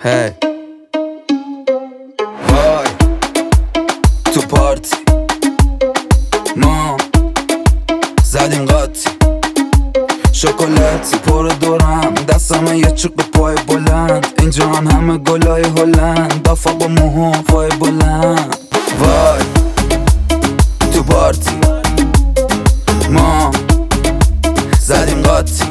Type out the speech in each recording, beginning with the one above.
هی وای تو پارتی ما زدیم قاطی شکلاتی پر دورم دستم یه چوب پای بلند اینجان همه گلای هلند دافا با موها پای بلند وای تو پارتی ما زدیم قاطی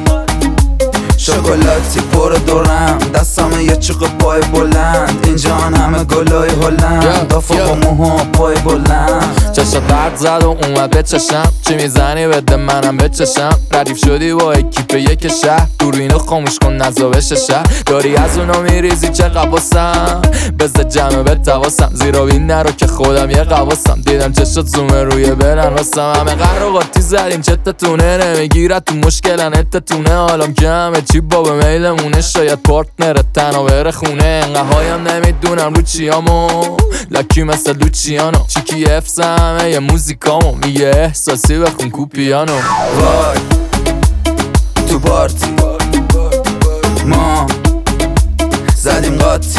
شکلاتی پر دورم دستم یه چوب پای بلند اینجان همه گلای هلند دافا با موها پای بلند چشا درد زد و اومد به چشم چی میزنی بده منم به چشم ردیف شدی با اکیپ یک شهر دوربینو خاموش کن نزا بشه شهر داری از اونا میریزی چه قباسم بزد جمعه به تواسم زیرا بین نرو که خودم یه قباسم دیدم چشات زومه روی برن واسم همه قرار قاطی زدیم چتتونه نمیگیرد تو مشکلن اتتونه حالم که همه چی با به میلمونه شاید پارتنرت تنها بره خونه انقه هایم نمیدونم رو چیامو لکی مثل لوچیانو چیکی افسمه یه موزیکامو میگه احساسی بخون کوپیانو وای تو پارتی ما زدیم قاطی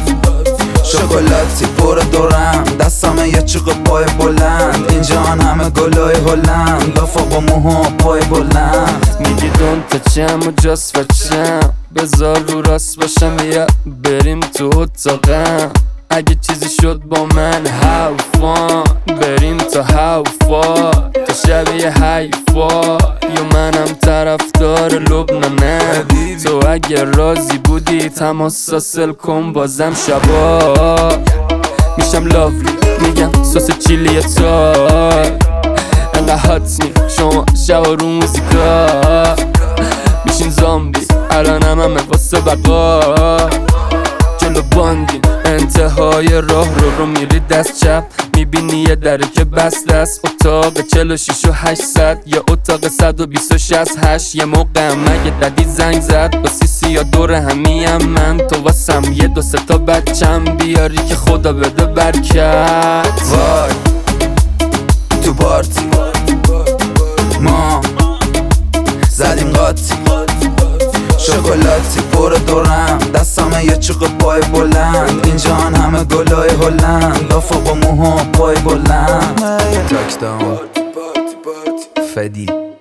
شکلاتی پر دورم دستم یه چوب پای بلند اینجان همه گلای هلند دافا با موها پای بلند میگی دون تچم و جاست فچم بذار رو راست باشم یا بریم تو اتاقم اگه چیزی شد با من حوفان بریم تا حوفا تا شبیه حیفا یا منم طرفدار لبنانه تو اگه راضی بودی تماس حاصل کن بازم شبا میشم لاولی میگم سس چیلی تار انقدر هات نی شما شبا رو موزیکا میشین زامبی الانم همه واسه بقا جلو باندین انتهای راه رو میری دست چپ میبینی یه دره که بسته است اتاق 46 و 800 یا اتاق 120 و 68 یه موقع مگه ددی زنگ زد با سیسی یا دور همیم من تو واسم یه دو سه تا بچم بیاری که خدا بده برکت وای تو پارتی ما زدیم قاطی شکلاتی پر دورم دستم یه چوب پای بلند اینجان همه گلای هلند دافا با موها پای بلند تاک داون فدی